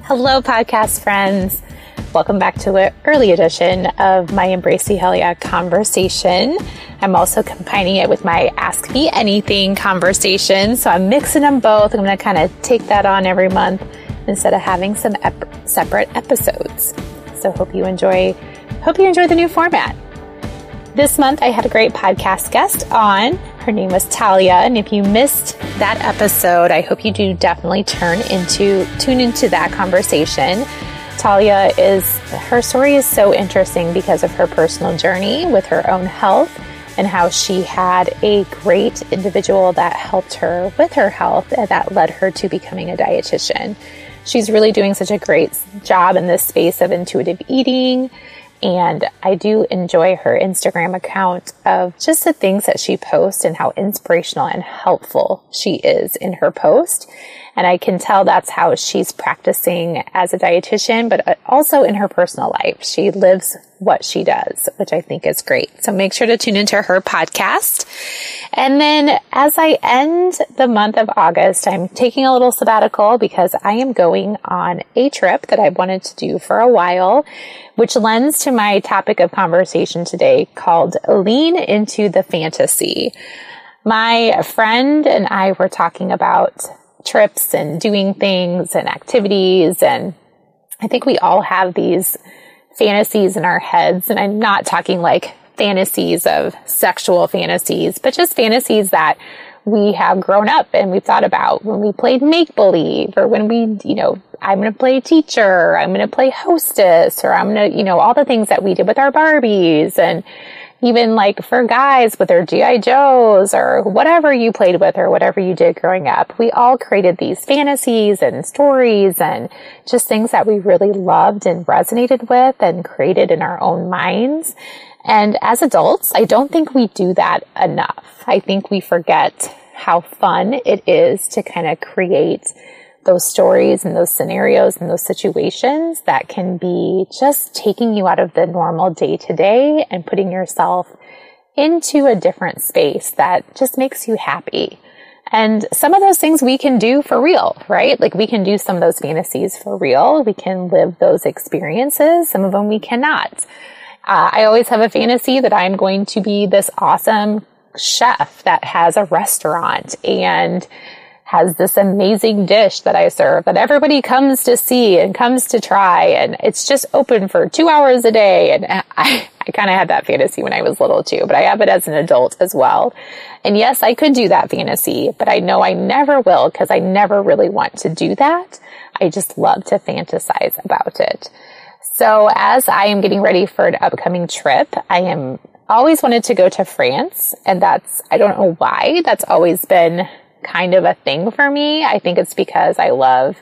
Hello, podcast friends. Welcome back to an early edition of my Embrace the Hell Yeah conversation. I'm also combining it with my Ask Me Anything conversation. So I'm mixing them both. I'm going to kind of take that on every month instead of having some separate episodes. So hope you enjoy the new format. This month I had a great podcast guest on. Her name was Talia. And if you missed that episode, I hope you do definitely tune into that conversation. Talia her story is so interesting because of her personal journey with her own health and how she had a great individual that helped her with her health and that led her to becoming a dietitian. She's really doing such a great job in this space of intuitive eating. And I do enjoy her Instagram account of just the things that she posts and how inspirational and helpful she is in her post. And I can tell that's how she's practicing as a dietitian, but also in her personal life. She lives what she does, which I think is great. So make sure to tune into her podcast. And then as I end the month of August, I'm taking a little sabbatical because I am going on a trip that I've wanted to do for a while, which lends to my topic of conversation today called Lean into the Fantasy. My friend and I were talking about trips and doing things and activities. And I think we all have these fantasies in our heads. And I'm not talking like fantasies of sexual fantasies, but just fantasies that we have grown up and we've thought about when we played make-believe or when we, I'm going to play teacher, I'm going to play hostess, or I'm going to, all the things that we did with our Barbies, and even like for guys with their G.I. Joes or whatever you played with or whatever you did growing up. We all created these fantasies and stories and just things that we really loved and resonated with and created in our own minds. And as adults, I don't think we do that enough. I think we forget how fun it is to kind of create those stories and those scenarios and those situations that can be just taking you out of the normal day to day and putting yourself into a different space that just makes you happy. And some of those things we can do for real, right? Like we can do some of those fantasies for real. We can live those experiences. Some of them we cannot. I always have a fantasy that I'm going to be this awesome chef that has a restaurant and has this amazing dish that I serve that everybody comes to see and comes to try. And it's just open for 2 hours a day. And I kind of had that fantasy when I was little too, but I have it as an adult as well. And yes, I could do that fantasy, but I know I never will because I never really want to do that. I just love to fantasize about it. So as I am getting ready for an upcoming trip, I am always wanted to go to France. And I don't know why, that's always been kind of a thing for me. I think it's because I love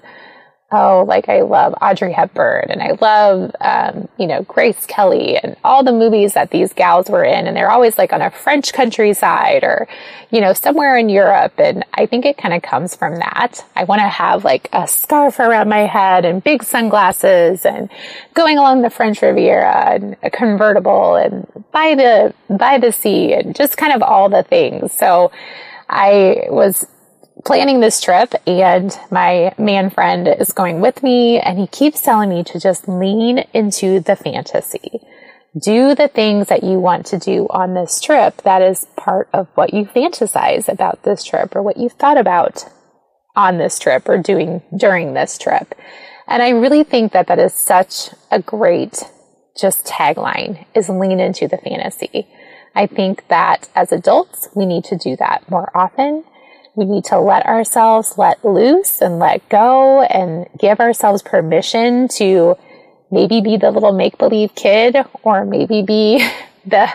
Audrey Hepburn and I love, Grace Kelly and all the movies that these gals were in. And they're always like on a French countryside or, somewhere in Europe. And I think it kind of comes from that. I want to have like a scarf around my head and big sunglasses and going along the French Riviera and a convertible and by the sea and just kind of all the things. So I was planning this trip and my man friend is going with me and he keeps telling me to just lean into the fantasy. Do the things that you want to do on this trip. That is part of what you fantasize about this trip or what you've thought about on this trip or doing during this trip. And I really think that is such a great just tagline is lean into the fantasy. I think that as adults, we need to do that more often. We need to let ourselves let loose and let go and give ourselves permission to maybe be the little make-believe kid or maybe be the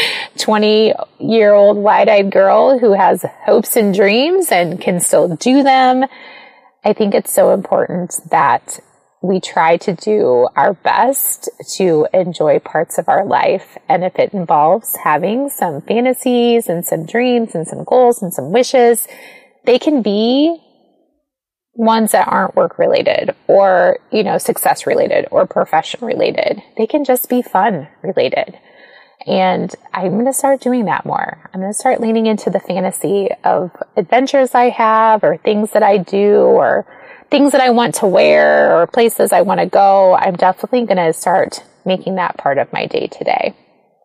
20-year-old wide-eyed girl who has hopes and dreams and can still do them. I think it's so important that we try to do our best to enjoy parts of our life. And if it involves having some fantasies and some dreams and some goals and some wishes, they can be ones that aren't work related or, success related or profession related. They can just be fun related. And I'm going to start doing that more. I'm going to start leaning into the fantasy of adventures I have or things that I do or things that I want to wear or places I want to go, I'm definitely going to start making that part of my day today.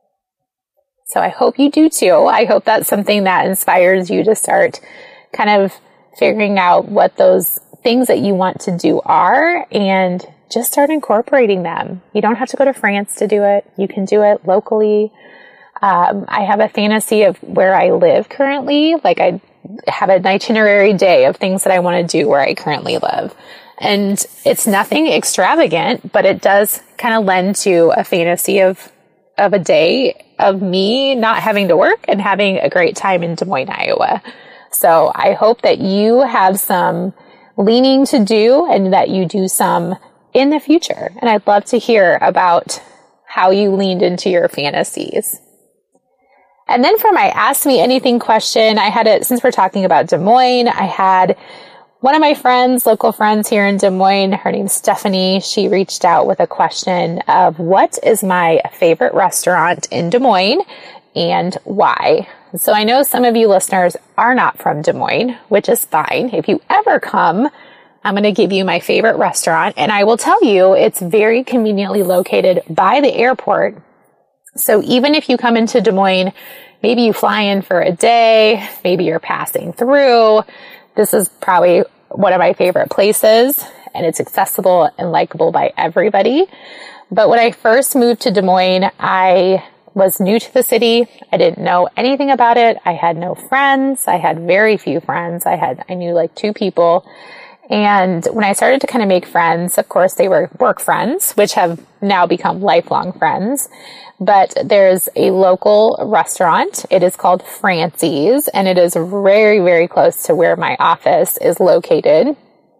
So I hope you do too. I hope that's something that inspires you to start kind of figuring out what those things that you want to do are and just start incorporating them. You don't have to go to France to do it. You can do it locally. I have a fantasy of where I live currently. Like I have an itinerary day of things that I want to do where I currently live. And it's nothing extravagant, but it does kind of lend to a fantasy of a day of me not having to work and having a great time in Des Moines, Iowa. So I hope that you have some leaning to do and that you do some in the future. And I'd love to hear about how you leaned into your fantasies. And then for my Ask Me Anything question, I had it, since we're talking about Des Moines, I had one of my friends, local friends here in Des Moines, her name's Stephanie. She reached out with a question of what is my favorite restaurant in Des Moines and why? So I know some of you listeners are not from Des Moines, which is fine. If you ever come, I'm going to give you my favorite restaurant, and I will tell you it's very conveniently located by the airport. So even if you come into Des Moines, maybe you fly in for a day, maybe you're passing through, this is probably one of my favorite places, and it's accessible and likable by everybody. But when I first moved to Des Moines, I was new to the city. I didn't know anything about it. I had no friends. I had very few friends. I knew like 2 people. And when I started to kind of make friends, of course, they were work friends, which have now become lifelong friends. But there's a local restaurant. It is called Francie's, and it is very, very close to where my office is located.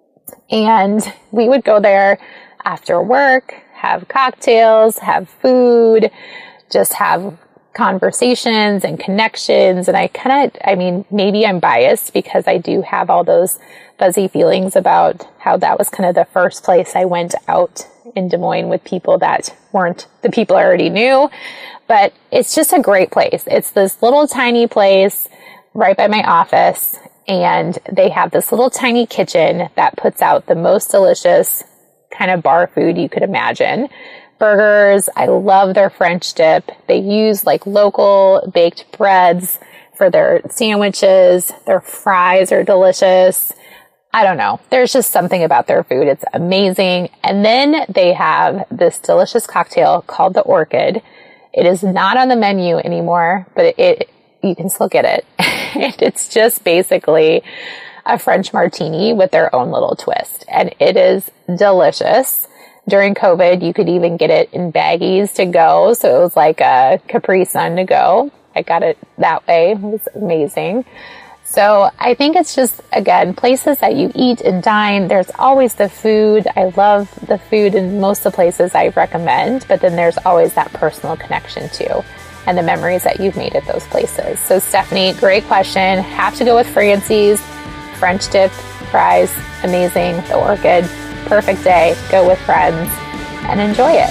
And we would go there after work, have cocktails, have food, just have conversations and connections. And maybe I'm biased because I do have all those fuzzy feelings about how that was kind of the first place I went out in Des Moines with people that weren't the people I already knew. But it's just a great place. It's this little tiny place right by my office, and they have this little tiny kitchen that puts out the most delicious kind of bar food you could imagine. Burgers. I love their French dip. They use like local baked breads for their sandwiches. Their fries are delicious. I don't know. There's just something about their food. It's amazing. And then they have this delicious cocktail called the Orchid. It is not on the menu anymore, but you can still get it. It's just basically a French martini with their own little twist. And it is delicious. During COVID, you could even get it in baggies to go. So it was like a Capri Sun to go. I got it that way. It was amazing. So I think it's just, again, places that you eat and dine. There's always the food. I love the food in most of the places I recommend, but then there's always that personal connection too, and the memories that you've made at those places. So Stephanie, great question. Have to go with Francie's. French dip, fries, amazing. The Orchid, perfect day. Go with friends and enjoy it.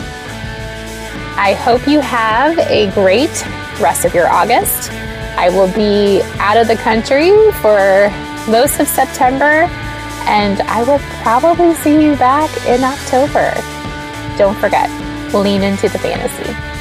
I hope you have a great rest of your August. I will be out of the country for most of September, and I will probably see you back in October. Don't forget, lean into the fantasy.